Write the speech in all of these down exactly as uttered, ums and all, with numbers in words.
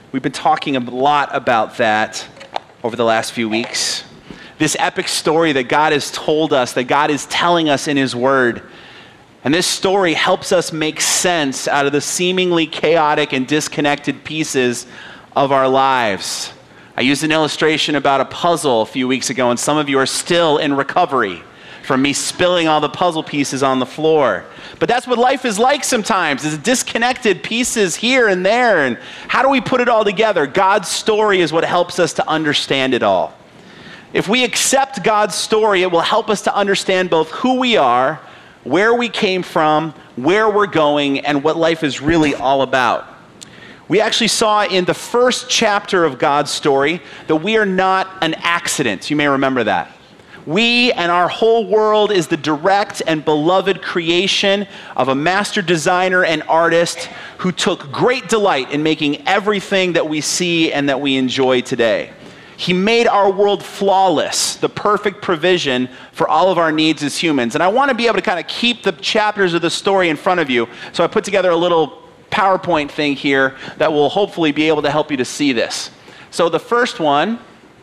We've been talking a lot about that over the last few weeks. This epic story that God has told us, that God is telling us in his word. And this story helps us make sense out of the seemingly chaotic and disconnected pieces of our lives. I used an illustration about a puzzle a few weeks ago, and some of you are still in recovery from me spilling all the puzzle pieces on the floor. But that's what life is like sometimes, is disconnected pieces here and there. And how do we put it all together? God's story is what helps us to understand it all. If we accept God's story, it will help us to understand both who we are, where we came from, where we're going, and what life is really all about. We actually saw in the first chapter of God's story that we are not an accident. You may remember that. We and our whole world is the direct and beloved creation of a master designer and artist who took great delight in making everything that we see and that we enjoy today. He made our world flawless, the perfect provision for all of our needs as humans. And I want to be able to kind of keep the chapters of the story in front of you. So I put together a little PowerPoint thing here that will hopefully be able to help you to see this. So the first one,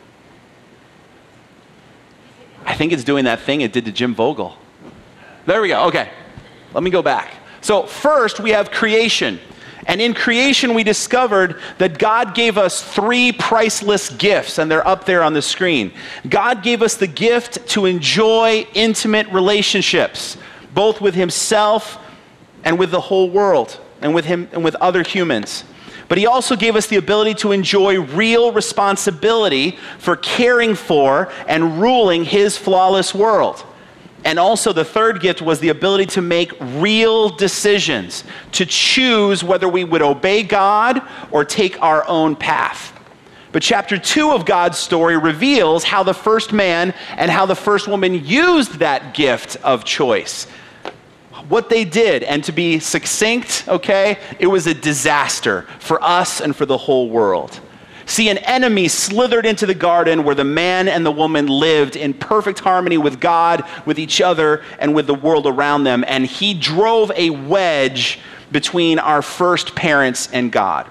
I think it's doing that thing it did to Jim Vogel. There we go. Okay. Let me go back. So first we have creation. And in creation, we discovered that God gave us three priceless gifts, and they're up there on the screen. God gave us the gift to enjoy intimate relationships, both with himself and with the whole world, and with him and with other humans. But he also gave us the ability to enjoy real responsibility for caring for and ruling his flawless world. And also the third gift was the ability to make real decisions, to choose whether we would obey God or take our own path. But chapter two of God's story reveals how the first man and how the first woman used that gift of choice. What they did, and to be succinct, okay, it was a disaster for us and for the whole world. See, an enemy slithered into the garden where the man and the woman lived in perfect harmony with God, with each other, and with the world around them. And he drove a wedge between our first parents and God.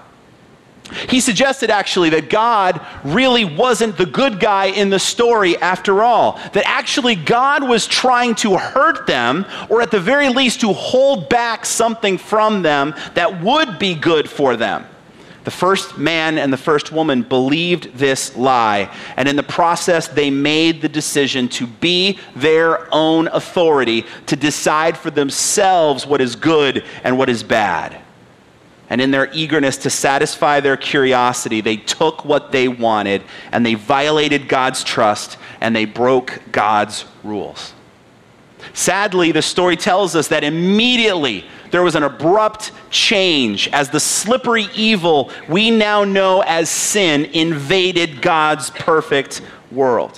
He suggested actually that God really wasn't the good guy in the story after all. That actually God was trying to hurt them, or at the very least to hold back something from them that would be good for them. The first man and the first woman believed this lie, and in the process, they made the decision to be their own authority, to decide for themselves what is good and what is bad. And in their eagerness to satisfy their curiosity, they took what they wanted, and they violated God's trust, and they broke God's rules. Sadly, the story tells us that immediately there was an abrupt change as the slippery evil we now know as sin invaded God's perfect world.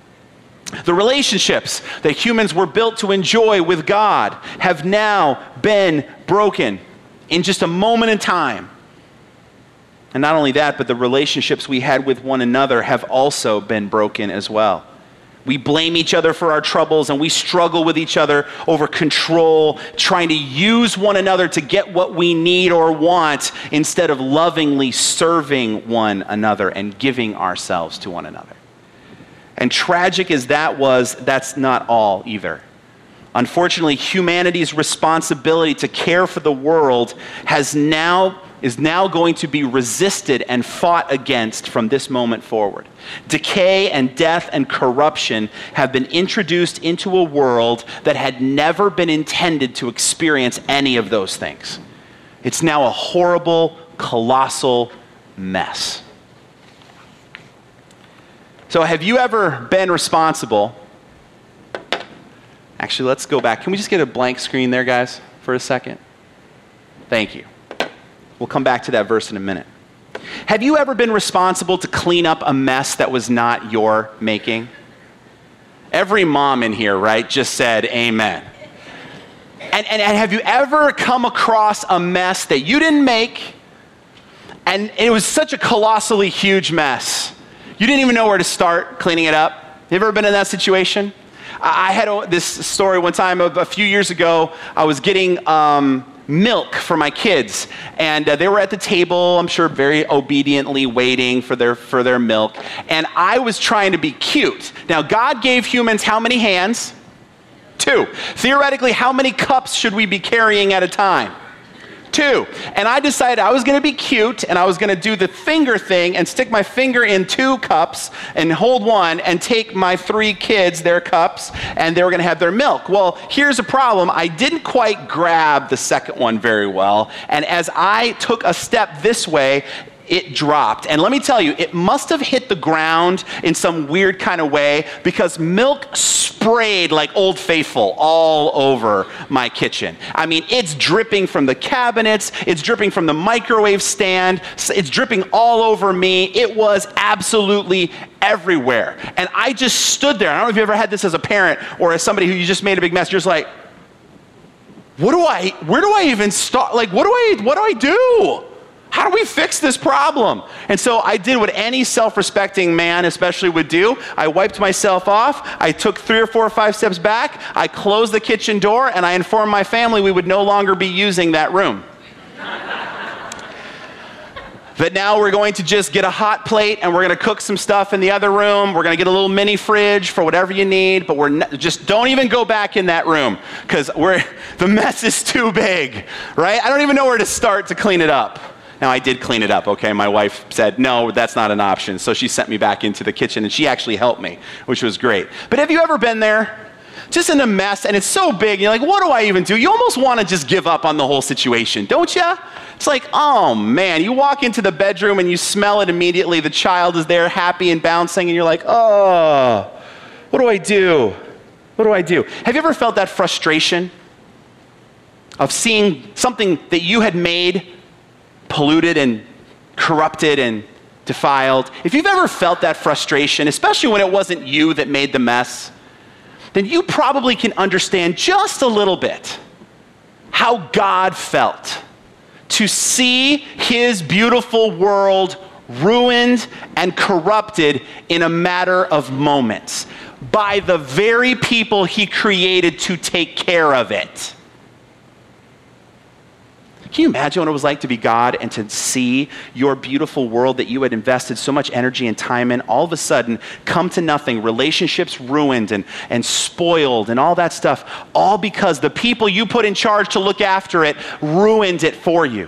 The relationships that humans were built to enjoy with God have now been broken in just a moment in time. And not only that, but the relationships we had with one another have also been broken as well. We blame each other for our troubles, and we struggle with each other over control, trying to use one another to get what we need or want instead of lovingly serving one another and giving ourselves to one another. And tragic as that was, that's not all either. Unfortunately, humanity's responsibility to care for the world has now is now going to be resisted and fought against from this moment forward. Decay and death and corruption have been introduced into a world that had never been intended to experience any of those things. It's now a horrible, colossal mess. So have you ever been responsible? Actually, let's go back. Can we just get a blank screen there, guys, for a second? Thank you. We'll come back to that verse in a minute. Have you ever been responsible to clean up a mess that was not your making? Every mom in here, right, just said amen. And, and, and have you ever come across a mess that you didn't make, and it was such a colossally huge mess, you didn't even know where to start cleaning it up? You ever been in that situation? I had a, this story one time, a, a few years ago. I was getting um, milk for my kids. And uh, they were at the table, I'm sure very obediently waiting for their, for their milk. And I was trying to be cute. Now, God gave humans how many hands? Two. Theoretically, how many cups should we be carrying at a time? Two. And I decided I was going to be cute, and I was going to do the finger thing and stick my finger in two cups and hold one and take my three kids their cups, and they were going to have their milk. Well, here's a problem. I didn't quite grab the second one very well, and as I took a step this way, it dropped. And let me tell you, it must have hit the ground in some weird kind of way, because milk sprayed like Old Faithful all over my kitchen. I mean, it's dripping from the cabinets, it's dripping from the microwave stand, it's dripping all over me. It was absolutely everywhere. And I just stood there. I don't know if you ever had this as a parent or as somebody who you just made a big mess. You're just like, what do I, where do I even start? Like, what do I, what do I do? How do we fix this problem? And so I did what any self-respecting man especially would do. I wiped myself off. I took three or four or five steps back. I closed the kitchen door, and I informed my family we would no longer be using that room. That now we're going to just get a hot plate, and we're going to cook some stuff in the other room. We're going to get a little mini fridge for whatever you need, but we're not, just don't even go back in that room, because we're the mess is too big, right? I don't even know where to start to clean it up. Now, I did clean it up, okay? My wife said, no, that's not an option. So she sent me back into the kitchen, and she actually helped me, which was great. But have you ever been there? Just in a mess, and it's so big, and you're like, what do I even do? You almost want to just give up on the whole situation, don't you? It's like, oh, man. You walk into the bedroom, and you smell it immediately. The child is there, happy and bouncing, and you're like, oh, what do I do? What do I do? Have you ever felt that frustration of seeing something that you had made polluted and corrupted and defiled? If you've ever felt that frustration, especially when it wasn't you that made the mess, then you probably can understand just a little bit how God felt to see his beautiful world ruined and corrupted in a matter of moments by the very people he created to take care of it. Can you imagine what it was like to be God and to see your beautiful world that you had invested so much energy and time in all of a sudden come to nothing, relationships ruined and, and spoiled and all that stuff, all because the people you put in charge to look after it ruined it for you?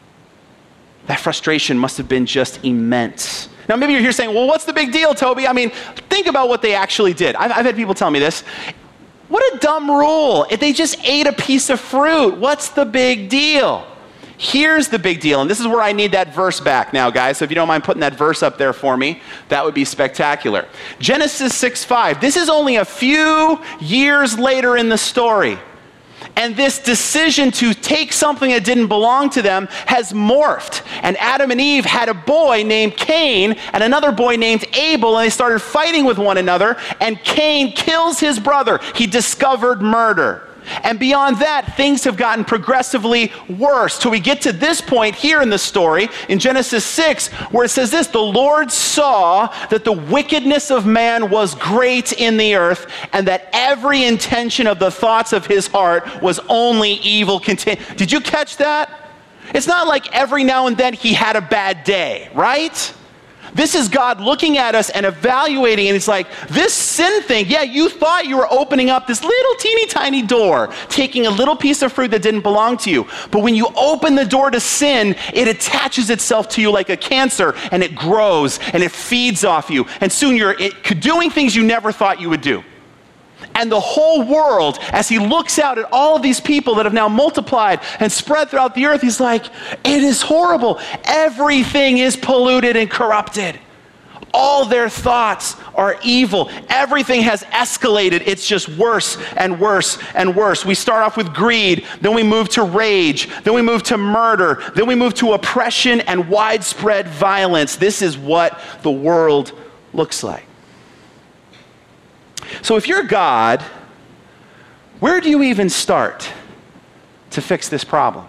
That frustration must have been just immense. Now, maybe you're here saying, well, what's the big deal, Toby? I mean, think about what they actually did. I've, I've had people tell me this. What a dumb rule. If they just ate a piece of fruit, what's the big deal? Here's the big deal, and this is where I need that verse back now, guys. So if you don't mind putting that verse up there for me, that would be spectacular. Genesis six five. This is only a few years later in the story. And this decision to take something that didn't belong to them has morphed. And Adam and Eve had a boy named Cain and another boy named Abel, and they started fighting with one another, and Cain kills his brother. He discovered murder. And beyond that, things have gotten progressively worse till we get to this point here in the story in Genesis six, where it says this: the Lord saw that the wickedness of man was great in the earth, and that every intention of the thoughts of his heart was only evil continu- Did you catch that? It's not like every now and then he had a bad day, right? This is God looking at us and evaluating, and it's like, this sin thing, yeah, you thought you were opening up this little teeny tiny door, taking a little piece of fruit that didn't belong to you. But when you open the door to sin, it attaches itself to you like a cancer, and it grows, and it feeds off you. And soon you're it, doing things you never thought you would do. And the whole world, as he looks out at all of these people that have now multiplied and spread throughout the earth, he's like, it is horrible. Everything is polluted and corrupted. All their thoughts are evil. Everything has escalated. It's just worse and worse and worse. We start off with greed, then we move to rage, then we move to murder, then we move to oppression and widespread violence. This is what the world looks like. So if you're God, where do you even start to fix this problem?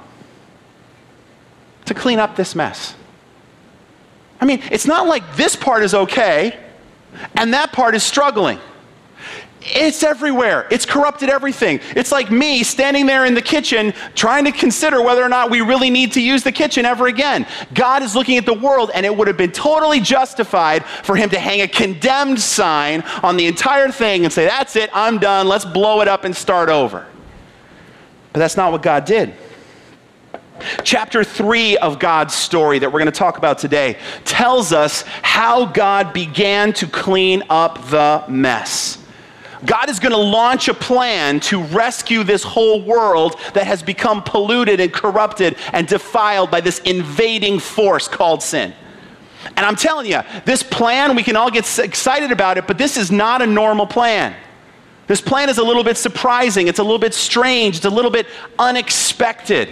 To clean up this mess? I mean, it's not like this part is okay and that part is struggling. It's everywhere. It's corrupted everything. It's like me standing there in the kitchen trying to consider whether or not we really need to use the kitchen ever again. God is looking at the world, and it would have been totally justified for him to hang a condemned sign on the entire thing and say, that's it, I'm done, let's blow it up and start over. But that's not what God did. Chapter three of God's story that we're going to talk about today tells us how God began to clean up the mess. God is going to launch a plan to rescue this whole world that has become polluted and corrupted and defiled by this invading force called sin. And I'm telling you, this plan, we can all get excited about it, but this is not a normal plan. This plan is a little bit surprising. It's a little bit strange. It's a little bit unexpected.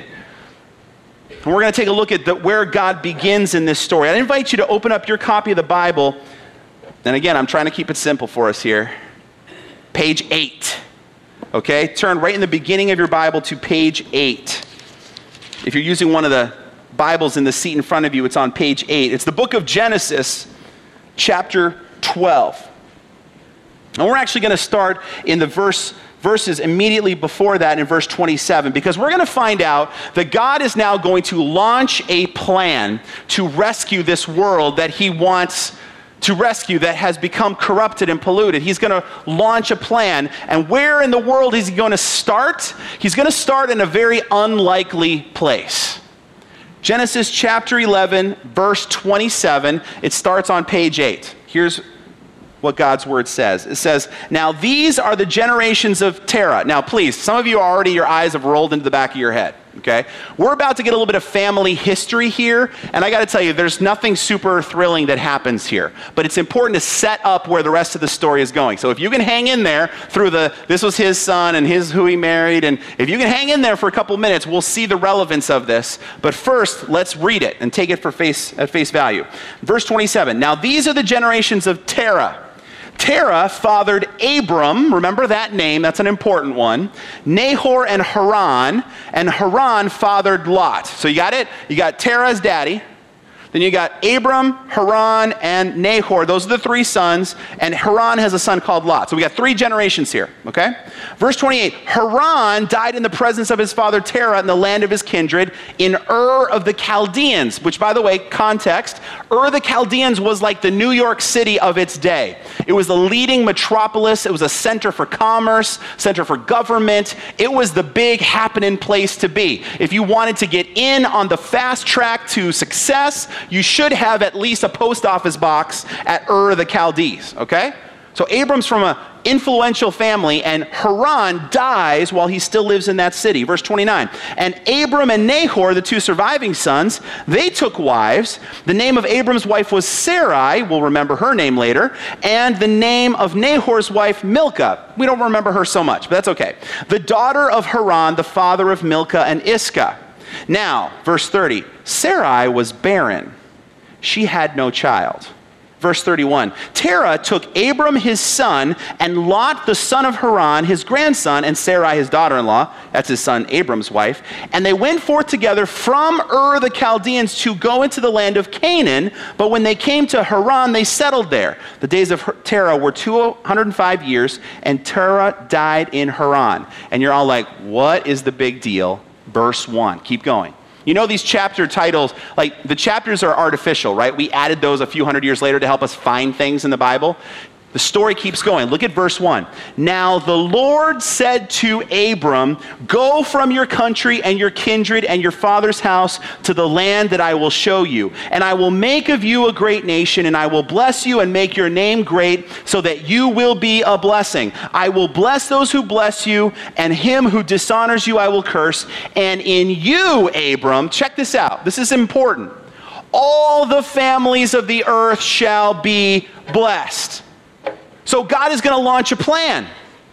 And we're going to take a look at the, where God begins in this story. I invite you to open up your copy of the Bible. And again, I'm trying to keep it simple for us here. Page eight, okay? Turn right in the beginning of your Bible to page eight. If you're using one of the Bibles in the seat in front of you, it's on page eight. It's the book of Genesis, chapter twelve. And we're actually going to start in the verse, verses immediately before that in verse twenty-seven, because we're going to find out that God is now going to launch a plan to rescue this world that he wants to rescue that has become corrupted and polluted. He's going to launch a plan. And where in the world is he going to start? He's going to start in a very unlikely place. Genesis chapter eleven, verse twenty-seven. It starts on page eight. Here's what God's word says. It says, now these are the generations of Terah. Now please, some of you already, your eyes have rolled into the back of your head. Okay? We're about to get a little bit of family history here, and I got to tell you, there's nothing super thrilling that happens here, but it's important to set up where the rest of the story is going. So if you can hang in there through the, this was his son and his who he married, and if you can hang in there for a couple minutes, we'll see the relevance of this. But first, let's read it and take it for face at face value. Verse twenty-seven, now these are the generations of Terah. Terah fathered Abram, remember that name, that's an important one, Nahor and Haran, and Haran fathered Lot. So you got it? You got Terah's daddy, then you got Abram, Haran, and Nahor. Those are the three sons, and Haran has a son called Lot. So we got three generations here, okay? Verse twenty-eight, Haran died in the presence of his father Terah in the land of his kindred in Ur of the Chaldeans, which, by the way, context, Ur of the Chaldeans was like the New York City of its day. It was the leading metropolis. It was a center for commerce, center for government. It was the big happening place to be. If you wanted to get in on the fast track to success, you should have at least a post office box at Ur of the Chaldees, okay? So Abram's from an influential family, and Haran dies while he still lives in that city. Verse twenty-nine, and Abram and Nahor, the two surviving sons, they took wives. The name of Abram's wife was Sarai, we'll remember her name later, and the name of Nahor's wife, Milcah. We don't remember her so much, but that's okay. The daughter of Haran, the father of Milcah and Iscah. Now, verse thirty, Sarai was barren. She had no child. Verse thirty-one, Terah took Abram his son and Lot the son of Haran, his grandson, and Sarai his daughter-in-law, that's his son Abram's wife, and they went forth together from Ur the Chaldeans to go into the land of Canaan, but when they came to Haran, they settled there. The days of Terah were two hundred five years, and Terah died in Haran. And you're all like, what is the big deal? Verse one, keep going. You know these chapter titles, like the chapters are artificial, right? We added those a few hundred years later to help us find things in the Bible. The story keeps going. Look at verse one. Now the Lord said to Abram, go from your country and your kindred and your father's house to the land that I will show you. And I will make of you a great nation, and I will bless you and make your name great so that you will be a blessing. I will bless those who bless you, and him who dishonors you I will curse. And in you, Abram, check this out. This is important. All the families of the earth shall be blessed. So God is going to launch a plan,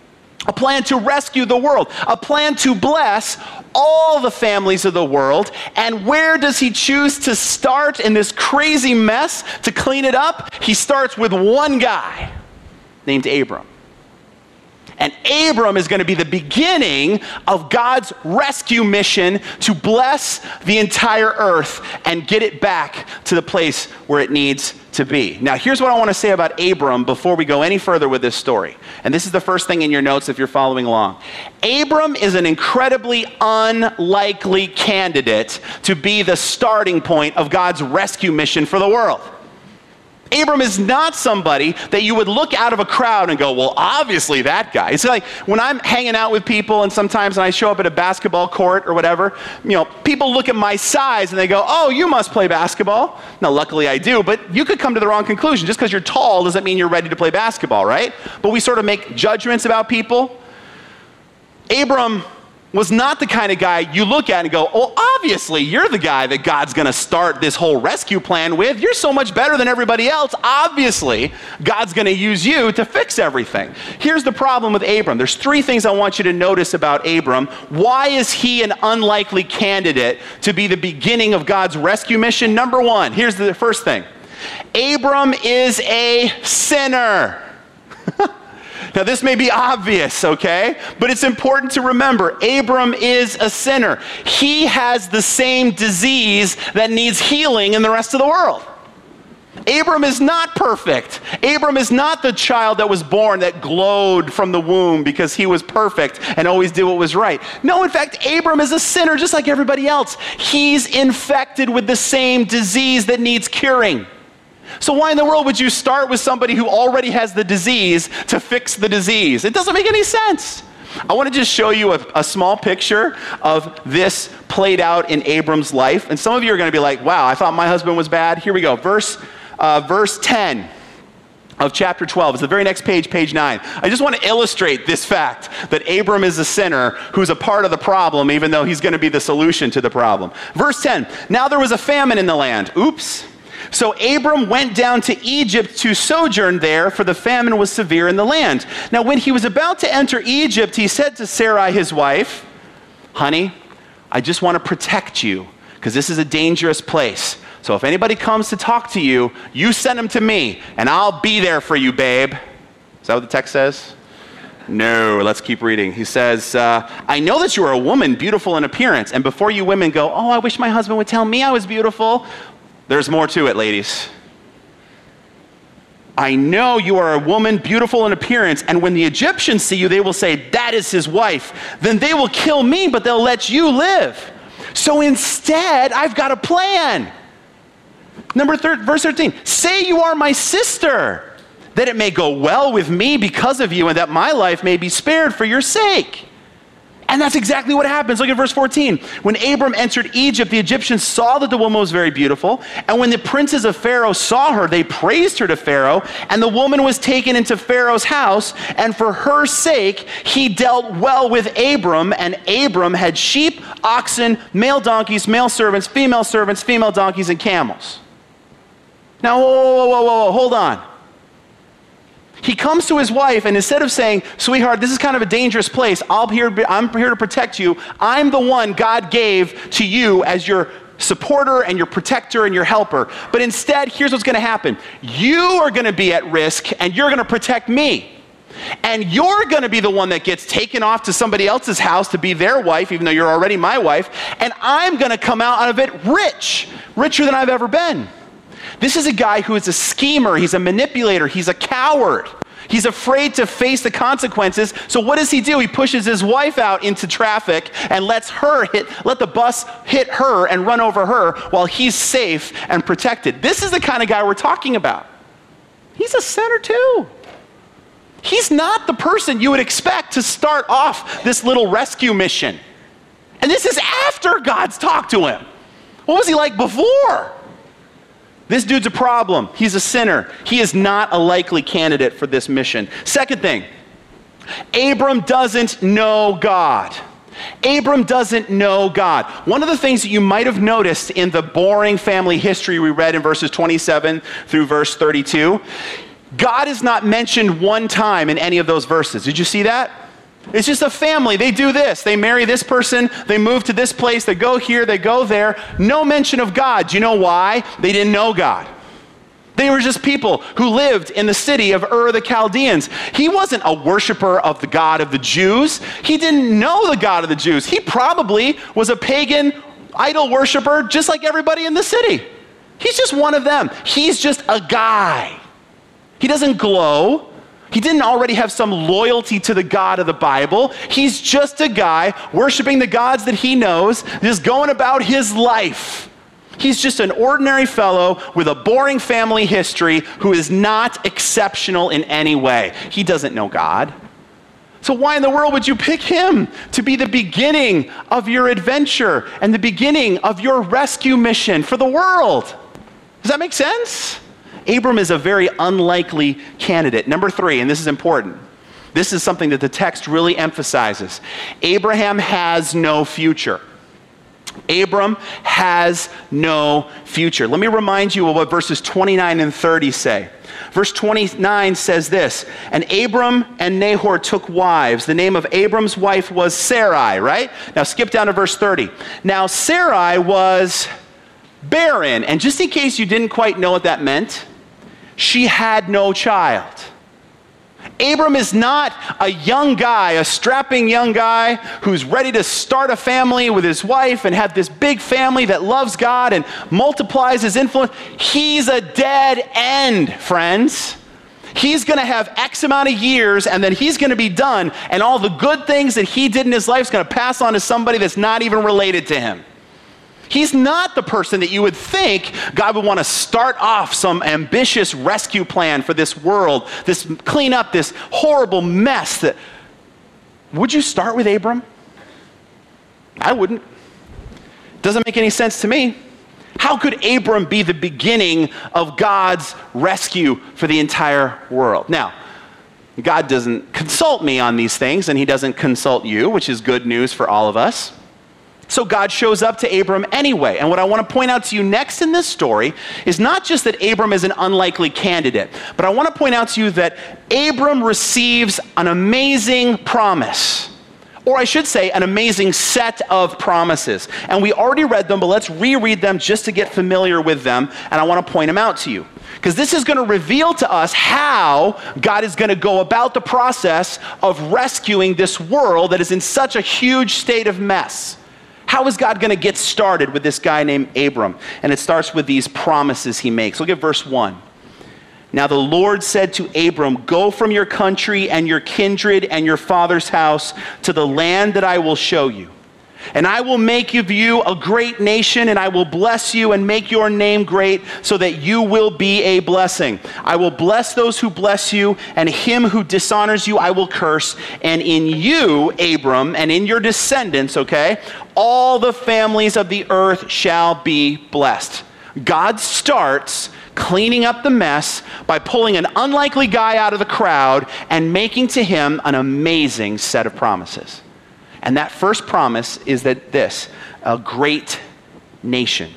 a plan to rescue the world, a plan to bless all the families of the world. And where does he choose to start in this crazy mess to clean it up? He starts with one guy named Abram. And Abram is going to be the beginning of God's rescue mission to bless the entire earth and get it back to the place where it needs to be. Now, here's what I want to say about Abram before we go any further with this story. And this is the first thing in your notes if you're following along. Abram is an incredibly unlikely candidate to be the starting point of God's rescue mission for the world. Abram is not somebody that you would look out of a crowd and go, well, obviously that guy. It's like when I'm hanging out with people and sometimes when I show up at a basketball court or whatever, you know, people look at my size and they go, oh, you must play basketball. Now, luckily I do, but you could come to the wrong conclusion. Just because you're tall doesn't mean you're ready to play basketball, right? But we sort of make judgments about people. Abram was not the kind of guy you look at and go, oh, obviously you're the guy that God's going to start this whole rescue plan with. You're so much better than everybody else. Obviously, God's going to use you to fix everything. Here's the problem with Abram. There's three things I want you to notice about Abram. Why is he an unlikely candidate to be the beginning of God's rescue mission? Number one, here's the first thing. Abram is a sinner. Now, this may be obvious, okay? But it's important to remember, Abram is a sinner. He has the same disease that needs healing in the rest of the world. Abram is not perfect. Abram is not the child that was born that glowed from the womb because he was perfect and always did what was right. No, in fact, Abram is a sinner just like everybody else. He's infected with the same disease that needs curing. So why in the world would you start with somebody who already has the disease to fix the disease? It doesn't make any sense. I want to just show you a, a small picture of this played out in Abram's life. And some of you are going to be like, wow, I thought my husband was bad. Here we go. Verse, uh, verse ten of chapter twelve. It's the very next page, page nine. I just want to illustrate this fact that Abram is a sinner who's a part of the problem, even though he's going to be the solution to the problem. Verse ten, now there was a famine in the land. Oops. So Abram went down to Egypt to sojourn there, for the famine was severe in the land. Now when he was about to enter Egypt, he said to Sarai, his wife, honey, I just want to protect you, because this is a dangerous place. So if anybody comes to talk to you, you send them to me, and I'll be there for you, babe. Is that what the text says? No, let's keep reading. He says, uh, I know that you are a woman beautiful in appearance, and before you women go, oh, I wish my husband would tell me I was beautiful. There's more to it, ladies. I know you are a woman beautiful in appearance, and when the Egyptians see you, they will say, that is his wife. Then they will kill me, but they'll let you live. So instead, I've got a plan. Number thir- verse thirteen, say you are my sister, that it may go well with me because of you, and that my life may be spared for your sake. And that's exactly what happens. Look at verse fourteen. When Abram entered Egypt, the Egyptians saw that the woman was very beautiful. And when the princes of Pharaoh saw her, they praised her to Pharaoh. And the woman was taken into Pharaoh's house. And for her sake, he dealt well with Abram. And Abram had sheep, oxen, male donkeys, male servants, female servants, female donkeys, and camels. Now, whoa, whoa, whoa, whoa, whoa, hold on. He comes to his wife, and instead of saying, sweetheart, this is kind of a dangerous place. I'll here, I'm here to protect you. I'm the one God gave to you as your supporter and your protector and your helper. But instead, here's what's going to happen. You are going to be at risk, and you're going to protect me. And you're going to be the one that gets taken off to somebody else's house to be their wife, even though you're already my wife. And I'm going to come out of it rich, richer than I've ever been. This is a guy who is a schemer. He's a manipulator. He's a coward. He's afraid to face the consequences. So what does he do? He pushes his wife out into traffic and lets her hit, let the bus hit her and run over her while he's safe and protected. This is the kind of guy we're talking about. He's a sinner too. He's not the person you would expect to start off this little rescue mission. And this is after God's talked to him. What was he like before? This dude's a problem. He's a sinner. He is not a likely candidate for this mission. Second thing, Abram doesn't know God. Abram doesn't know God. One of the things that you might have noticed in the boring family history we read in verses twenty-seven through verse thirty-two, God is not mentioned one time in any of those verses. Did you see that? It's just a family. They do this. They marry this person. They move to this place. They go here. They go there. No mention of God. Do you know why? They didn't know God. They were just people who lived in the city of Ur of the Chaldeans. He wasn't a worshiper of the God of the Jews. He didn't know the God of the Jews. He probably was a pagan idol worshiper just like everybody in the city. He's just one of them. He's just a guy. He doesn't glow. He didn't already have some loyalty to the God of the Bible. He's just a guy worshiping the gods that he knows, just going about his life. He's just an ordinary fellow with a boring family history who is not exceptional in any way. He doesn't know God. So why in the world would you pick him to be the beginning of your adventure and the beginning of your rescue mission for the world? Does that make sense? Abram is a very unlikely candidate. Number three, and this is important. This is something that the text really emphasizes. Abraham has no future. Abram has no future. Let me remind you of what verses twenty-nine and thirty say. Verse twenty-nine says this, and Abram and Nahor took wives. The name of Abram's wife was Sarai, right? Now skip down to verse thirty. Now Sarai was barren, and just in case you didn't quite know what that meant, she had no child. Abram is not a young guy, a strapping young guy who's ready to start a family with his wife and have this big family that loves God and multiplies his influence. He's a dead end, friends. He's going to have X amount of years and then he's going to be done, and all the good things that he did in his life is going to pass on to somebody that's not even related to him. He's not the person that you would think God would want to start off some ambitious rescue plan for this world, this clean up this horrible mess. That would you start with Abram? I wouldn't. Doesn't make any sense to me. How could Abram be the beginning of God's rescue for the entire world? Now, God doesn't consult me on these things, and he doesn't consult you, which is good news for all of us. So God shows up to Abram anyway. And what I want to point out to you next in this story is not just that Abram is an unlikely candidate, but I want to point out to you that Abram receives an amazing promise. Or I should say, an amazing set of promises. And we already read them, but let's reread them just to get familiar with them. And I want to point them out to you. Because this is going to reveal to us how God is going to go about the process of rescuing this world that is in such a huge state of mess. How is God going to get started with this guy named Abram? And it starts with these promises he makes. Look at verse one. Now the Lord said to Abram, go from your country and your kindred and your father's house to the land that I will show you. And I will make of you a great nation, and I will bless you and make your name great so that you will be a blessing. I will bless those who bless you, and him who dishonors you I will curse. And in you, Abram, and in your descendants, okay, all the families of the earth shall be blessed. God starts cleaning up the mess by pulling an unlikely guy out of the crowd and making to him an amazing set of promises. And that first promise is that this, a great nation.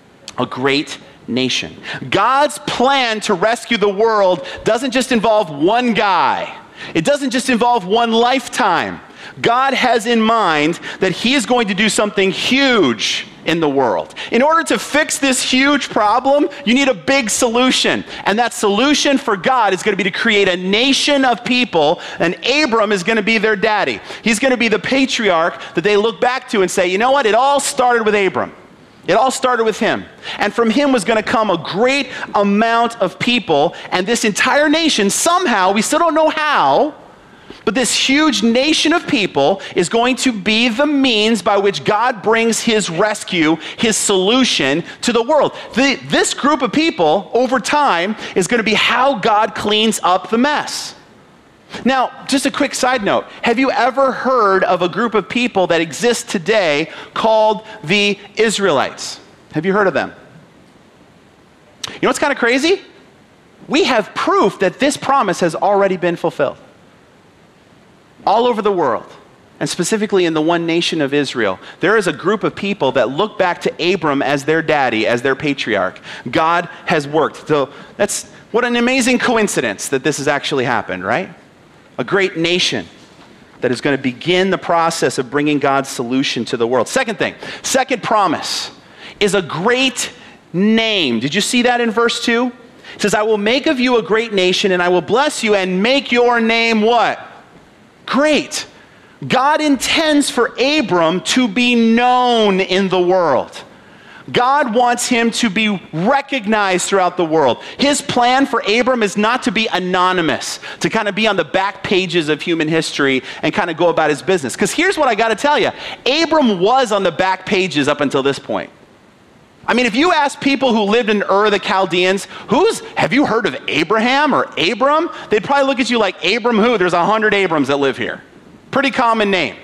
A great nation. God's plan to rescue the world doesn't just involve one guy. It doesn't just involve one lifetime. God has in mind that he is going to do something huge in the world. In order to fix this huge problem, you need a big solution. And that solution for God is going to be to create a nation of people, and Abram is going to be their daddy. He's going to be the patriarch that they look back to and say, you know what? It all started with Abram. It all started with him. And from him was going to come a great amount of people, and this entire nation somehow, we still don't know how, but this huge nation of people is going to be the means by which God brings his rescue, his solution to the world. The, this group of people, over time, is going to be how God cleans up the mess. Now, just a quick side note. Have you ever heard of a group of people that exists today called the Israelites? Have you heard of them? You know what's kind of crazy? We have proof that this promise has already been fulfilled. All over the world, and specifically in the one nation of Israel, there is a group of people that look back to Abram as their daddy, as their patriarch. God has worked. So that's what an amazing coincidence that this has actually happened, right? A great nation that is going to begin the process of bringing God's solution to the world. Second thing, second promise is a great name. Did you see that in verse two? He says, I will make of you a great nation, and I will bless you and make your name what? Great. God intends for Abram to be known in the world. God wants him to be recognized throughout the world. His plan for Abram is not to be anonymous, to kind of be on the back pages of human history and kind of go about his business. Because here's what I got to tell you. Abram was on the back pages up until this point. I mean, if you ask people who lived in Ur of the Chaldeans, who's, have you heard of Abraham or Abram? They'd probably look at you like, Abram who? There's a hundred Abrams that live here. Pretty common name.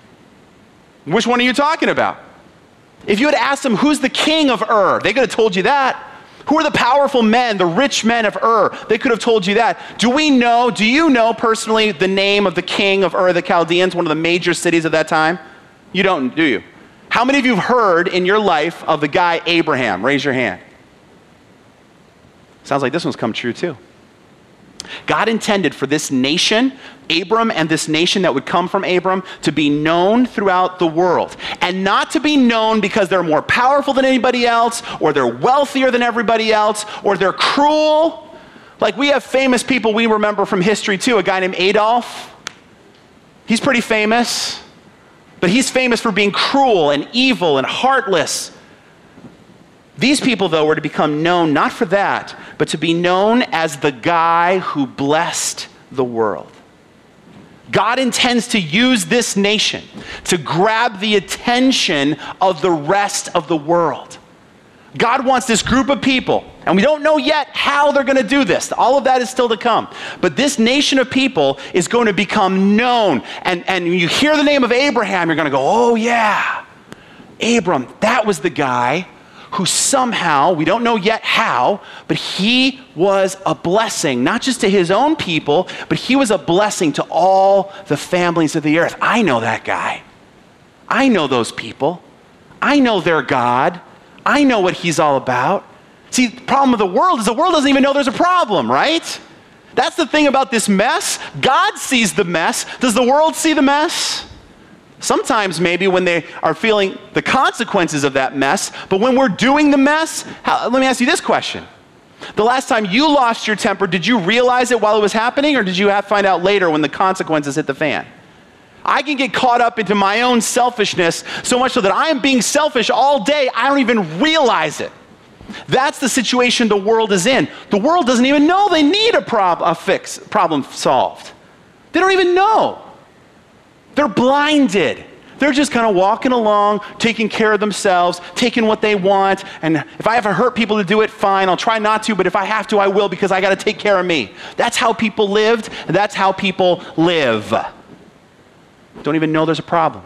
Which one are you talking about? If you had asked them, who's the king of Ur? They could have told you that. Who are the powerful men, the rich men of Ur? They could have told you that. Do we know, do you know personally the name of the king of Ur of the Chaldeans, one of the major cities of that time? You don't, do you? How many of you have heard in your life of the guy Abraham? Raise your hand. Sounds like this one's come true too. God intended for this nation, Abram and this nation that would come from Abram, to be known throughout the world. And not to be known because they're more powerful than anybody else, or they're wealthier than everybody else, or they're cruel. Like we have famous people we remember from history too. A guy named Adolf. He's pretty famous. But he's famous for being cruel and evil and heartless. These people, though, were to become known not for that, but to be known as the guy who blessed the world. God intends to use this nation to grab the attention of the rest of the world. God wants this group of people, and we don't know yet how they're going to do this. All of that is still to come. But this nation of people is going to become known. And, and when you hear the name of Abraham, you're going to go, oh yeah, Abram, that was the guy who somehow, we don't know yet how, but he was a blessing, not just to his own people, but he was a blessing to all the families of the earth. I know that guy. I know those people. I know their God. I know what he's all about. See, the problem with the world is the world doesn't even know there's a problem, right? That's the thing about this mess. God sees the mess. Does the world see the mess? Sometimes maybe when they are feeling the consequences of that mess, but when we're doing the mess, how, let me ask you this question. The last time you lost your temper, did you realize it while it was happening, or did you have to find out later when the consequences hit the fan? I can get caught up into my own selfishness so much so that I am being selfish all day, I don't even realize it. That's the situation the world is in. The world doesn't even know they need a, prob- a fix, problem solved. They don't even know. They're blinded. They're just kind of walking along, taking care of themselves, taking what they want. And if I have to hurt people to do it, fine. I'll try not to, but if I have to, I will, because I got to take care of me. That's how people lived, and that's how people live. Don't even know there's a problem.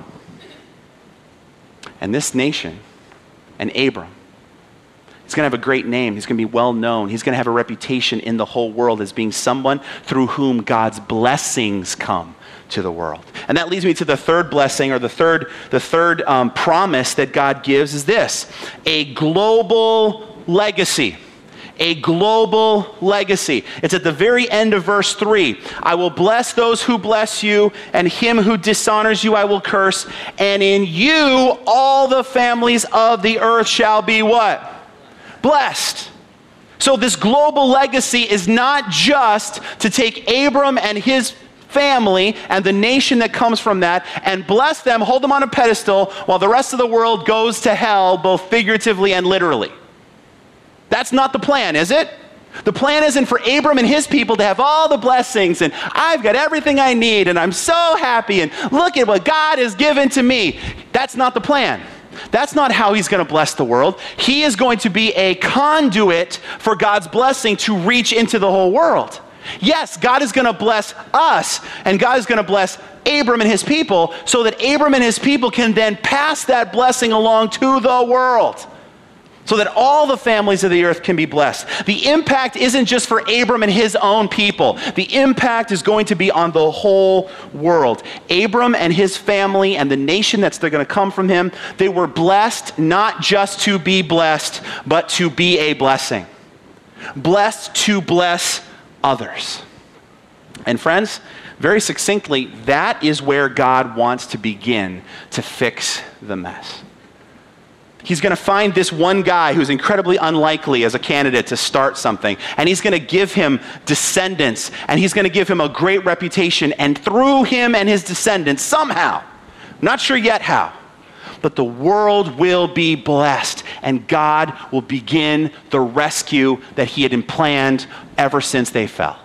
And this nation, and Abram, he's going to have a great name. He's going to be well known. He's going to have a reputation in the whole world as being someone through whom God's blessings come to the world. And that leads me to the third blessing, or the third, the third um, promise that God gives is this: a global legacy. A global legacy. It's at the very end of verse three. I will bless those who bless you, and him who dishonors you I will curse. And in you all the families of the earth shall be what? Blessed. So this global legacy is not just to take Abram and his family and the nation that comes from that and bless them, hold them on a pedestal, while the rest of the world goes to hell, both figuratively and literally. That's not the plan, is it? The plan isn't for Abram and his people to have all the blessings and I've got everything I need and I'm so happy and look at what God has given to me. That's not the plan. That's not how he's going to bless the world. He is going to be a conduit for God's blessing to reach into the whole world. Yes, God is going to bless us, and God is going to bless Abram and his people so that Abram and his people can then pass that blessing along to the world, so that all the families of the earth can be blessed. The impact isn't just for Abram and his own people. The impact is going to be on the whole world. Abram and his family and the nation that's going to come from him, they were blessed not just to be blessed, but to be a blessing. Blessed to bless others. And friends, very succinctly, that is where God wants to begin to fix the mess. He's going to find this one guy who's incredibly unlikely as a candidate to start something, and he's going to give him descendants, and he's going to give him a great reputation, and through him and his descendants, somehow, not sure yet how, but the world will be blessed, and God will begin the rescue that he had planned ever since they fell.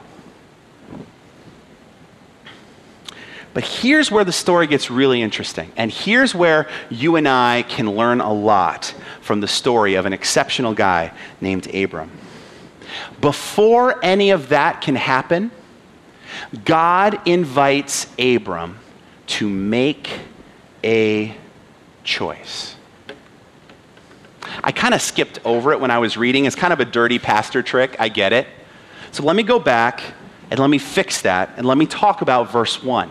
But here's where the story gets really interesting. And here's where you and I can learn a lot from the story of an exceptional guy named Abram. Before any of that can happen, God invites Abram to make a choice. I kind of skipped over it when I was reading. It's kind of a dirty pastor trick. I get it. So let me go back and let me fix that and let me talk about verse one.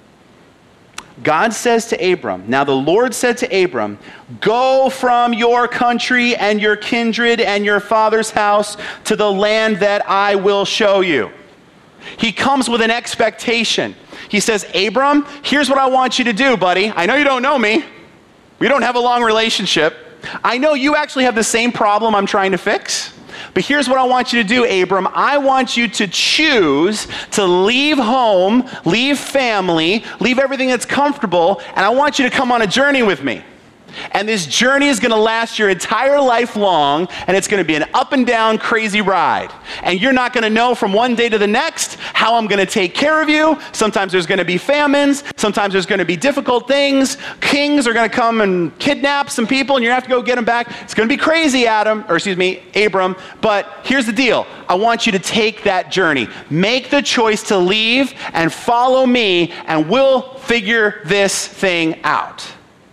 God says to Abram, now the Lord said to Abram, go from your country and your kindred and your father's house to the land that I will show you. He comes with an expectation. He says, Abram, here's what I want you to do, buddy. I know you don't know me. We don't have a long relationship. I know you actually have the same problem I'm trying to fix. But here's what I want you to do, Abram. I want you to choose to leave home, leave family, leave everything that's comfortable, and I want you to come on a journey with me. And this journey is going to last your entire life long, and it's going to be an up and down crazy ride. And you're not going to know from one day to the next how I'm going to take care of you. Sometimes there's going to be famines. Sometimes there's going to be difficult things. Kings are going to come and kidnap some people, and you're going to have to go get them back. It's going to be crazy, Adam, or excuse me, Abram. But here's the deal. I want you to take that journey. Make the choice to leave and follow me, and we'll figure this thing out.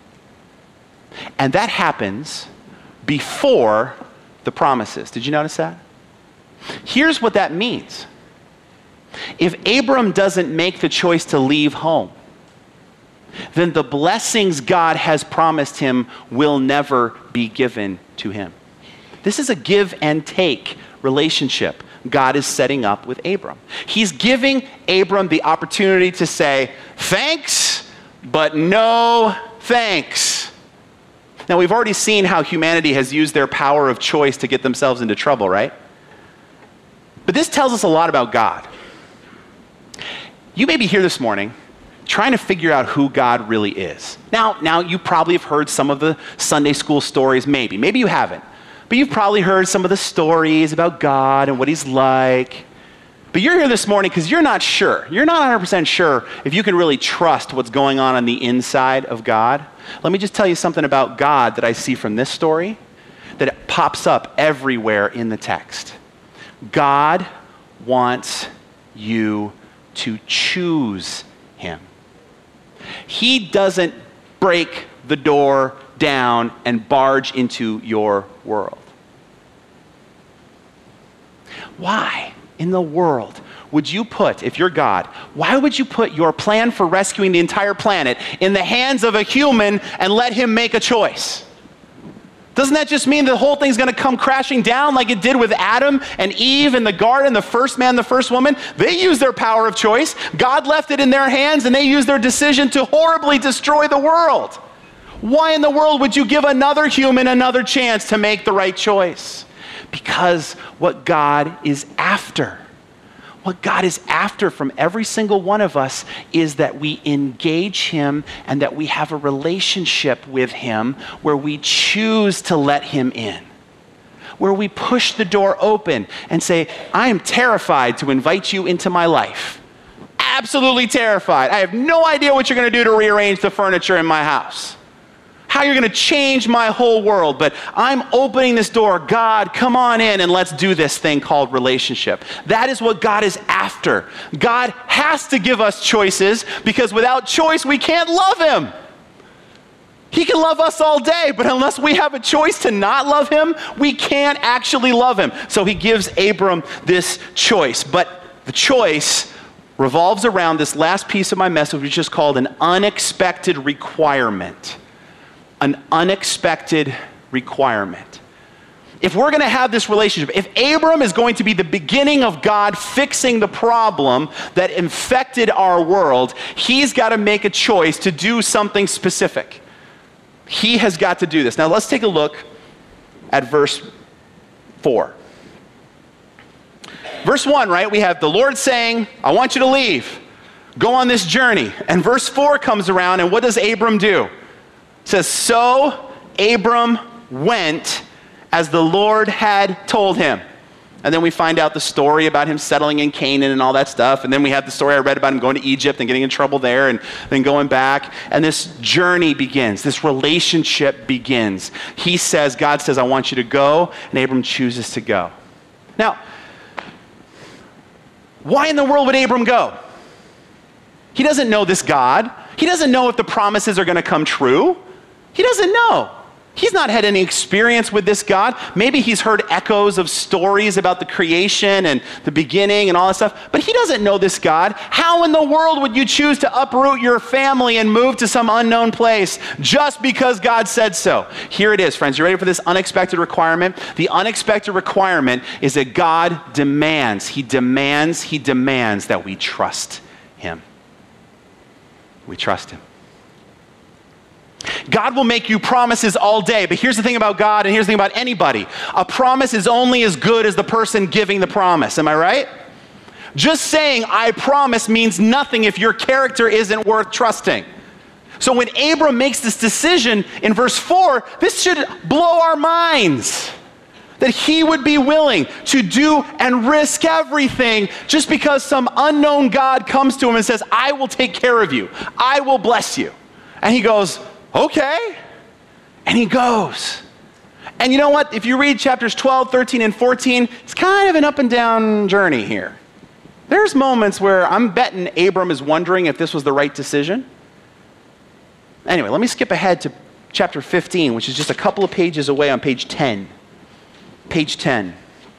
And that happens before the promises. Did you notice that? Here's what that means. If Abram doesn't make the choice to leave home, then the blessings God has promised him will never be given to him. This is a give and take relationship God is setting up with Abram. He's giving Abram the opportunity to say, thanks, but no thanks. Now, we've already seen how humanity has used their power of choice to get themselves into trouble, right? But this tells us a lot about God. You may be here this morning trying to figure out who God really is. Now, now you probably have heard some of the Sunday school stories, maybe. Maybe you haven't. But you've probably heard some of the stories about God and what he's like. But you're here this morning because you're not sure. You're not one hundred percent sure if you can really trust what's going on on the inside of God. Let me just tell you something about God that I see from this story that it pops up everywhere in the text. God wants you to choose him. He doesn't break the door down and barge into your world. Why in the world would you put, if you're God, why would you put your plan for rescuing the entire planet in the hands of a human and let him make a choice? Doesn't that just mean the whole thing's going to come crashing down like it did with Adam and Eve in the garden, the first man, the first woman? They used their power of choice. God left it in their hands, and they used their decision to horribly destroy the world. Why in the world would you give another human another chance to make the right choice? Because what God is after, what God is after from every single one of us is that we engage him and that we have a relationship with him where we choose to let him in, where we push the door open and say, I am terrified to invite you into my life. Absolutely terrified. I have no idea what you're going to do to rearrange the furniture in my house, how you're going to change my whole world, but I'm opening this door. God, come on in and let's do this thing called relationship. That is what God is after. God has to give us choices because without choice, we can't love him. He can love us all day, but unless we have a choice to not love him, we can't actually love him. So he gives Abram this choice, but the choice revolves around this last piece of my message, which is called an unexpected requirement. An unexpected requirement. If we're going to have this relationship, if Abram is going to be the beginning of God fixing the problem that infected our world, he's got to make a choice to do something specific. He has got to do this. Now let's take a look at verse four. Verse one, right? We have the Lord saying, I want you to leave. Go on this journey. And verse four comes around, and what does Abram do? It says, so Abram went as the Lord had told him. And then we find out the story about him settling in Canaan and all that stuff. And then we have the story I read about him going to Egypt and getting in trouble there and then going back. And this journey begins. This relationship begins. He says, God says, I want you to go. And Abram chooses to go. Now, why in the world would Abram go? He doesn't know this God. He doesn't know if the promises are going to come true. He doesn't know. He's not had any experience with this God. Maybe he's heard echoes of stories about the creation and the beginning and all that stuff, but he doesn't know this God. How in the world would you choose to uproot your family and move to some unknown place just because God said so? Here it is, friends. You ready for this unexpected requirement? The unexpected requirement is that God demands, he demands, he demands that we trust him. We trust him. God will make you promises all day, but here's the thing about God, and here's the thing about anybody. A promise is only as good as the person giving the promise. Am I right? Just saying, I promise, means nothing if your character isn't worth trusting. So when Abram makes this decision in verse four, this should blow our minds. That he would be willing to do and risk everything just because some unknown God comes to him and says, I will take care of you. I will bless you. And he goes, okay. And he goes. And you know what? If you read chapters twelve, thirteen, and fourteen, it's kind of an up and down journey here. There's moments where I'm betting Abram is wondering if this was the right decision. Anyway, let me skip ahead to chapter fifteen, which is just a couple of pages away on page ten. Page ten.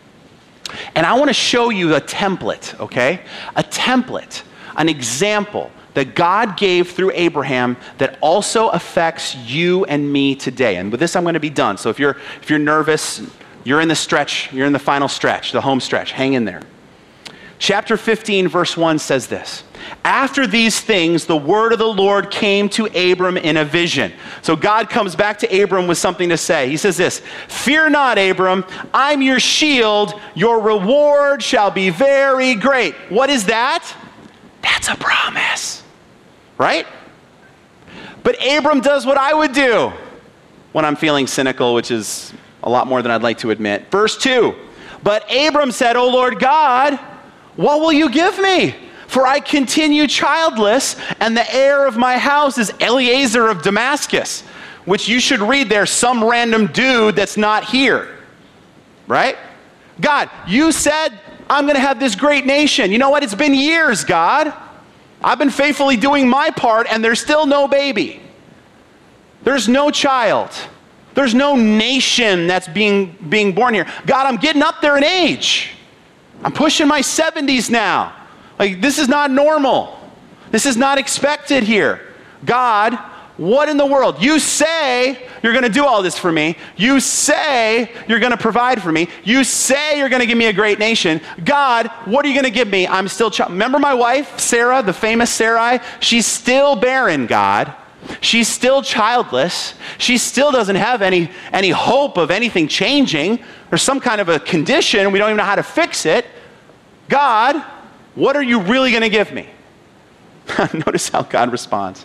And I want to show you a template, okay? A template, an example that God gave through Abraham that also affects you and me today. And with this, I'm going to be done. So if you're if you're nervous, you're in the stretch, you're in the final stretch, the home stretch. Hang in there. Chapter fifteen, verse one says this. After these things, the word of the Lord came to Abram in a vision. So God comes back to Abram with something to say. He says this, fear not, Abram, I'm your shield. Your reward shall be very great. What is that? That's a promise, right? But Abram does what I would do when I'm feeling cynical, which is a lot more than I'd like to admit. Verse two, but Abram said, O Lord God, what will you give me? For I continue childless, and the heir of my house is Eliezer of Damascus, which you should read there, some random dude that's not here, right? God, you said I'm going to have this great nation. You know what? It's been years, God. I've been faithfully doing my part, and there's still no baby. There's no child. There's no nation that's being, being born here. God, I'm getting up there in age. I'm pushing my seventies now. Like, this is not normal. This is not expected here. God, what in the world? You say you're going to do all this for me. You say you're going to provide for me. You say you're going to give me a great nation. God, what are you going to give me? I'm still, ch- remember my wife, Sarah, the famous Sarai? She's still barren, God. She's still childless. She still doesn't have any, any hope of anything changing. There's some kind of a condition. We don't even know how to fix it. God, what are you really going to give me? Notice how God responds.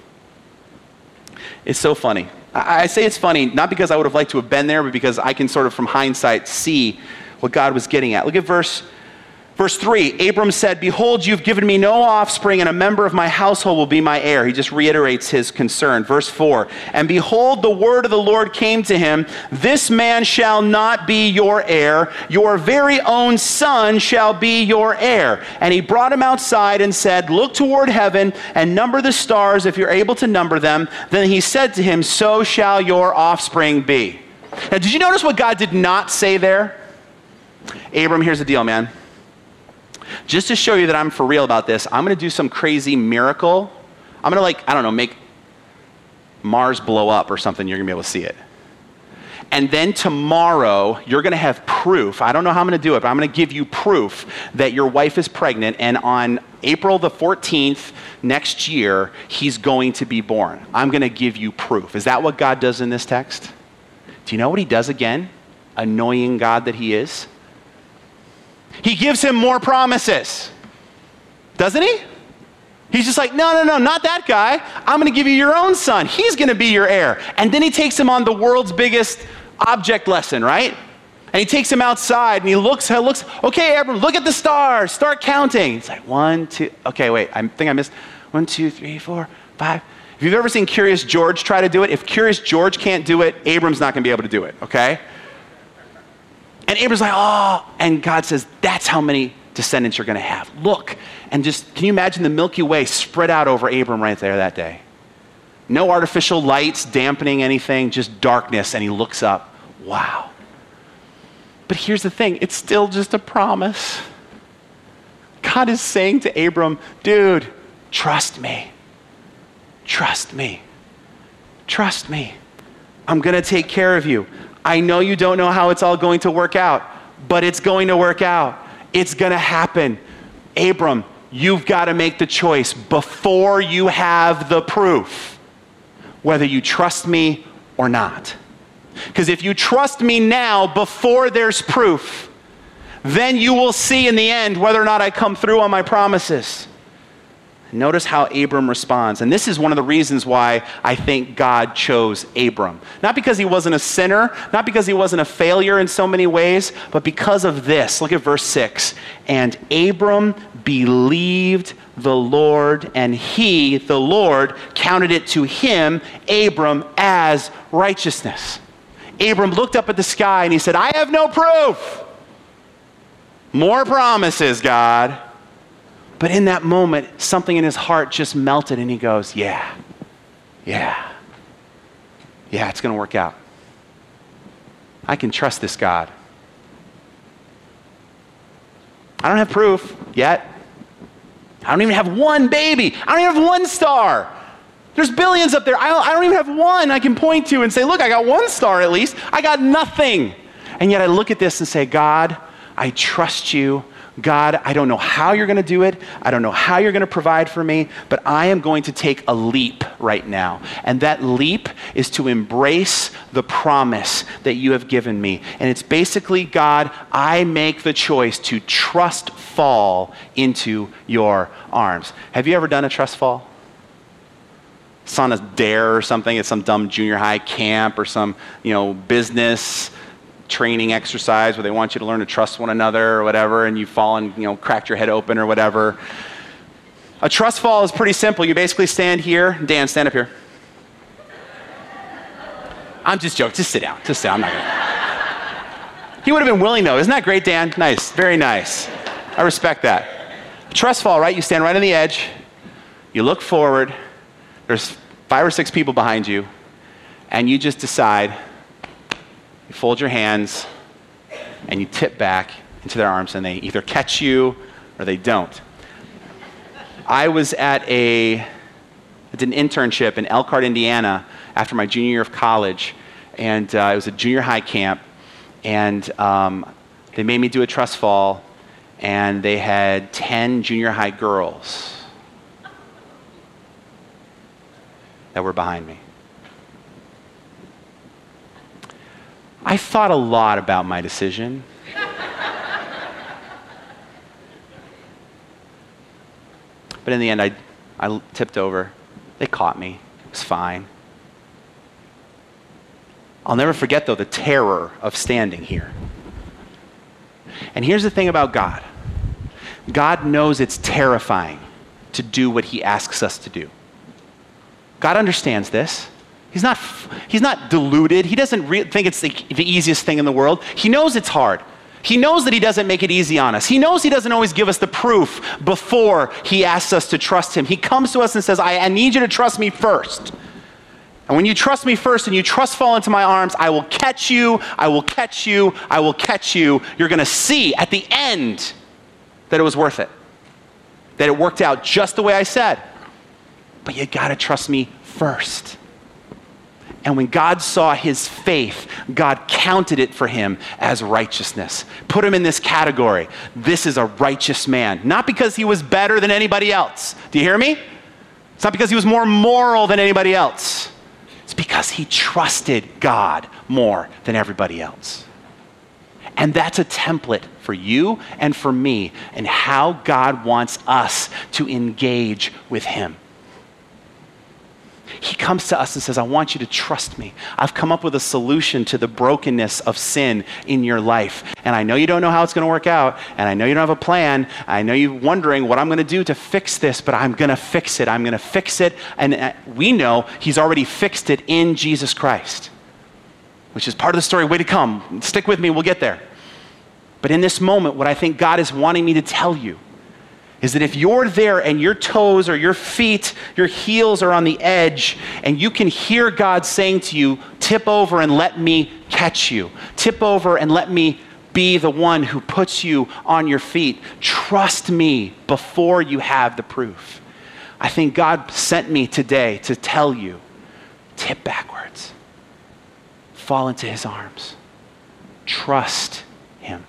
It's so funny. I, I say it's funny, not because I would have liked to have been there, but because I can sort of, from hindsight, see what God was getting at. Look at verse Verse three, Abram said, behold, you've given me no offspring, and a member of my household will be my heir. He just reiterates his concern. Verse four, and behold, the word of the Lord came to him, this man shall not be your heir, your very own son shall be your heir. And he brought him outside and said, look toward heaven and number the stars if you're able to number them. Then he said to him, so shall your offspring be. Now, did you notice what God did not say there? Abram, here's the deal, man. Just to show you that I'm for real about this, I'm going to do some crazy miracle. I'm going to, like, I don't know, make Mars blow up or something. You're going to be able to see it. And then tomorrow, you're going to have proof. I don't know how I'm going to do it, but I'm going to give you proof that your wife is pregnant. And on April the fourteenth next year, he's going to be born. I'm going to give you proof. Is that what God does in this text? Do you know what he does again? Annoying God that he is. He gives him more promises. Doesn't he? He's just like, no, no, no, not that guy. I'm going to give you your own son. He's going to be your heir. And then he takes him on the world's biggest object lesson, right? And he takes him outside and he looks, looks, okay, Abram, look at the stars. Start counting. He's like, one, two, okay, wait, I think I missed one, two, three, four, five. If you've ever seen Curious George try to do it, if Curious George can't do it, Abram's not going to be able to do it, okay? And Abram's like, oh, and God says, that's how many descendants you're going to have. Look, and just, can you imagine the Milky Way spread out over Abram right there that day? No artificial lights dampening anything, just darkness, and he looks up. Wow. But here's the thing, it's still just a promise. God is saying to Abram, dude, trust me. Trust me. Trust me. I'm going to take care of you. I know you don't know how it's all going to work out, but it's going to work out. It's going to happen. Abram, you've got to make the choice before you have the proof, whether you trust me or not. Because if you trust me now before there's proof, then you will see in the end whether or not I come through on my promises. Notice how Abram responds. And this is one of the reasons why I think God chose Abram. Not because he wasn't a sinner, not because he wasn't a failure in so many ways, but because of this. Look at verse six. And Abram believed the Lord, and he, the Lord, counted it to him, Abram, as righteousness. Abram looked up at the sky and he said, I have no proof. More promises, God. But in that moment, something in his heart just melted and he goes, yeah, yeah, yeah, it's going to work out. I can trust this God. I don't have proof yet. I don't even have one baby. I don't even have one star. There's billions up there. I don't, I don't even have one I can point to and say, look, I got one star at least. I got nothing. And yet I look at this and say, God, I trust you. God, I don't know how you're going to do it. I don't know how you're going to provide for me, but I am going to take a leap right now. And that leap is to embrace the promise that you have given me. And it's basically, God, I make the choice to trust fall into your arms. Have you ever done a trust fall? It's on a dare or something. It's some dumb junior high camp or some, you know, business training exercise where they want you to learn to trust one another or whatever, and you fall and, you know, cracked your head open or whatever. A trust fall is pretty simple. You basically stand here. Dan, stand up here. I'm just joking. Just sit down. Just sit down. I'm not gonna. He would have been willing though. Isn't that great, Dan? Nice. Very nice. I respect that. A trust fall, right? You stand right on the edge. You look forward. There's five or six people behind you, and you just decide. You fold your hands, and you tip back into their arms, and they either catch you or they don't. I was at a, I did an internship in Elkhart, Indiana, after my junior year of college, and uh, it was a junior high camp, and um, they made me do a trust fall, and they had ten junior high girls that were behind me. I thought a lot about my decision. But in the end, I, I tipped over. They caught me. It was fine. I'll never forget, though, the terror of standing here. And here's the thing about God. God knows it's terrifying to do what he asks us to do. God understands this. He's not, he's not deluded. He doesn't re- think it's the, the easiest thing in the world. He knows it's hard. He knows that he doesn't make it easy on us. He knows he doesn't always give us the proof before he asks us to trust him. He comes to us and says, I, I need you to trust me first. And when you trust me first and you trust fall into my arms, I will catch you, I will catch you, I will catch you. You're going to see at the end that it was worth it. That it worked out just the way I said. But you got to trust me first. And when God saw his faith, God counted it for him as righteousness. Put him in this category. This is a righteous man. Not because he was better than anybody else. Do you hear me? It's not because he was more moral than anybody else. It's because he trusted God more than everybody else. And that's a template for you and for me and how God wants us to engage with him. He comes to us and says, I want you to trust me. I've come up with a solution to the brokenness of sin in your life. And I know you don't know how it's going to work out. And I know you don't have a plan. I know you're wondering what I'm going to do to fix this, but I'm going to fix it. I'm going to fix it. And we know he's already fixed it in Jesus Christ, which is part of the story. Way to come. Stick with me. We'll get there. But in this moment, what I think God is wanting me to tell you is that if you're there and your toes or your feet, your heels are on the edge, and you can hear God saying to you, tip over and let me catch you. Tip over and let me be the one who puts you on your feet. Trust me before you have the proof. I think God sent me today to tell you, tip backwards. Fall into his arms. Trust him.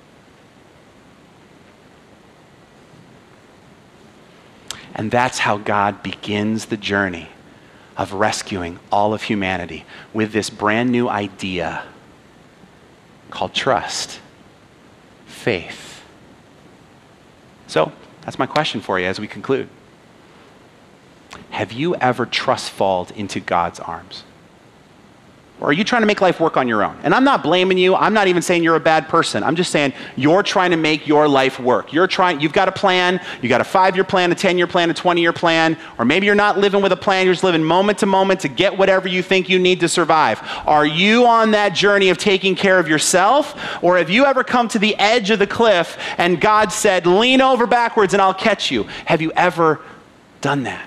And that's how God begins the journey of rescuing all of humanity with this brand new idea called trust, faith. So that's my question for you as we conclude. Have you ever trust-falled into God's arms? Or are you trying to make life work on your own? And I'm not blaming you. I'm not even saying you're a bad person. I'm just saying you're trying to make your life work. You're trying, you've got a plan. You got a five-year plan, a ten-year plan, a twenty-year plan. Or maybe you're not living with a plan. You're just living moment to moment to get whatever you think you need to survive. Are you on that journey of taking care of yourself? Or have you ever come to the edge of the cliff and God said, lean over backwards and I'll catch you? Have you ever done that?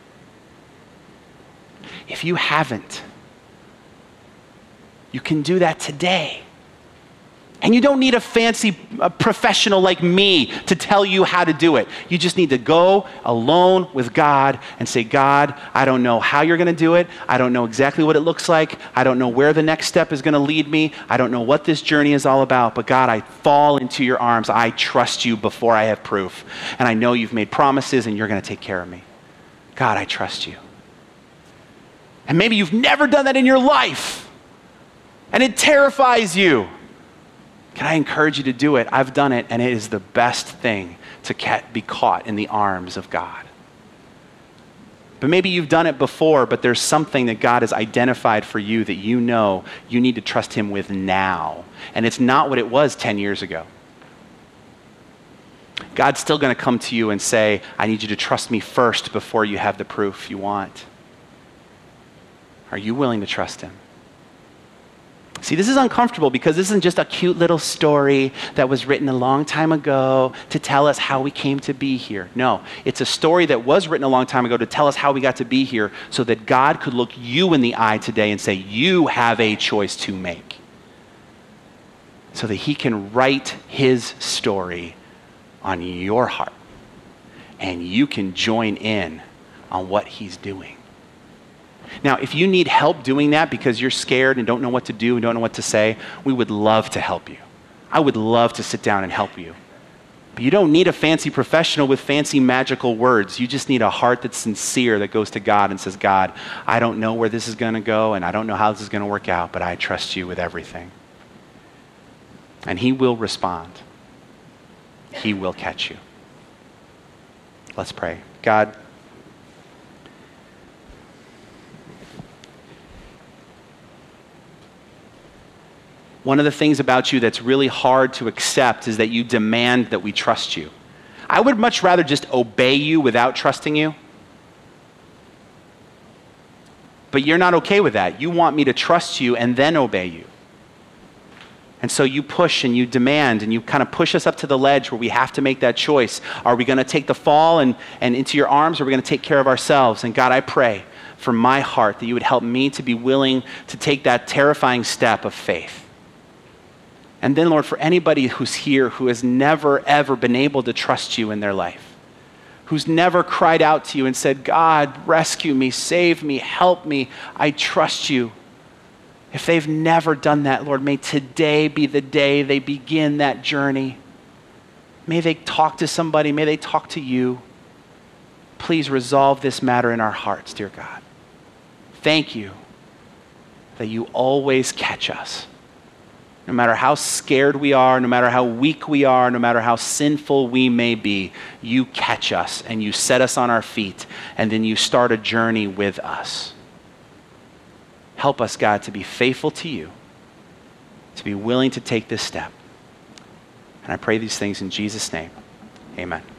If you haven't, you can do that today. And you don't need a fancy uh, professional like me to tell you how to do it. You just need to go alone with God and say, God, I don't know how you're going to do it. I don't know exactly what it looks like. I don't know where the next step is going to lead me. I don't know what this journey is all about. But God, I fall into your arms. I trust you before I have proof. And I know you've made promises and you're going to take care of me. God, I trust you. And maybe you've never done that in your life. And it terrifies you. Can I encourage you to do it? I've done it, and it is the best thing to be caught in the arms of God. But maybe you've done it before, but there's something that God has identified for you that you know you need to trust him with now. And it's not what it was ten years ago. God's still going to come to you and say, I need you to trust me first before you have the proof you want. Are you willing to trust him? See, this is uncomfortable because this isn't just a cute little story that was written a long time ago to tell us how we came to be here. No, it's a story that was written a long time ago to tell us how we got to be here so that God could look you in the eye today and say, you have a choice to make. So that he can write his story on your heart and you can join in on what he's doing. Now, if you need help doing that because you're scared and don't know what to do and don't know what to say, we would love to help you. I would love to sit down and help you. But you don't need a fancy professional with fancy magical words. You just need a heart that's sincere that goes to God and says, God, I don't know where this is going to go and I don't know how this is going to work out, but I trust you with everything. And he will respond. He will catch you. Let's pray. God, one of the things about you that's really hard to accept is that you demand that we trust you. I would much rather just obey you without trusting you. But you're not okay with that. You want me to trust you and then obey you. And so you push and you demand and you kind of push us up to the ledge where we have to make that choice. Are we going to take the fall and, and into your arms, or are we going to take care of ourselves? And God, I pray from my heart that you would help me to be willing to take that terrifying step of faith. And then, Lord, for anybody who's here who has never, ever been able to trust you in their life, who's never cried out to you and said, God, rescue me, save me, help me, I trust you. If they've never done that, Lord, may today be the day they begin that journey. May they talk to somebody. May they talk to you. Please resolve this matter in our hearts, dear God. Thank you that you always catch us. No matter how scared we are, no matter how weak we are, no matter how sinful we may be, you catch us and you set us on our feet, and then you start a journey with us. Help us, God, to be faithful to you, to be willing to take this step. And I pray these things in Jesus' name. Amen.